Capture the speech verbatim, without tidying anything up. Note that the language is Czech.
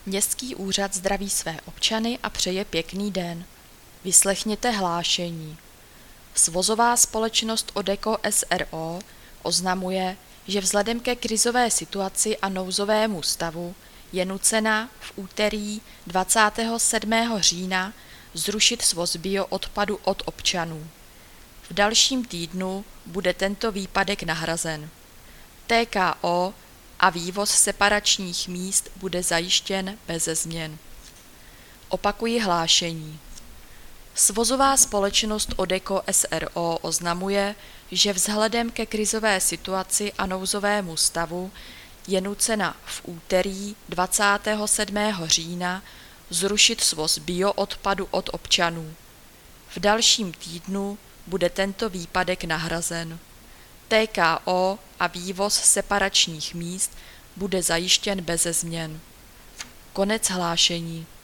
Městský úřad zdraví své občany a přeje pěkný den. Vyslechněte hlášení. Svozová společnost Odeko S R O oznamuje, že vzhledem ke krizové situaci a nouzovému stavu je nucena v úterý dvacátého sedmého října zrušit svoz bioodpadu od občanů. V dalším týdnu bude tento výpadek nahrazen. T K O a vývoz separačních míst bude zajištěn beze změn. Opakuji hlášení. Svozová společnost Odeko S R O oznamuje, že vzhledem ke krizové situaci a nouzovému stavu je nucena v úterý dvacátého sedmého října zrušit svoz bioodpadu od občanů. V dalším týdnu bude tento výpadek nahrazen. T K O a vývoz separačních míst bude zajištěn beze změn. Konec hlášení.